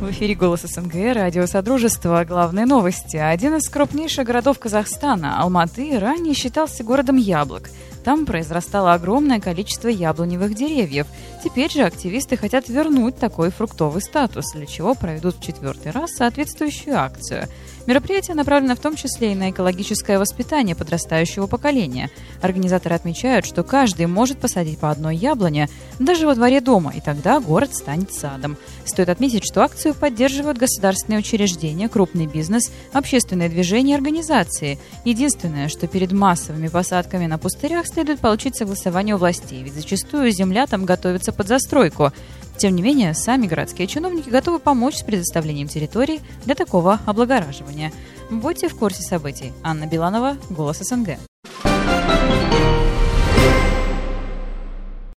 В эфире «Голос СНГ», радио «Содружество». Главные новости. Один из крупнейших городов Казахстана, Алматы, ранее считался городом яблок. Там произрастало огромное количество яблоневых деревьев. Теперь же активисты хотят вернуть такой фруктовый статус, для чего проведут в 4-й раз соответствующую акцию. Мероприятие направлено в том числе и на экологическое воспитание подрастающего поколения. Организаторы отмечают, что каждый может посадить по одной яблоне даже во дворе дома, и тогда город станет садом. Стоит отметить, что акцию поддерживают государственные учреждения, крупный бизнес, общественные движения и организации. Единственное, что перед массовыми посадками на пустырях следует получить согласование у властей, ведь зачастую земля там готовится под застройку. Тем не менее, сами городские чиновники готовы помочь с предоставлением территорий для такого облагораживания. Будьте в курсе событий. Анна Биланова, «Голос СНГ».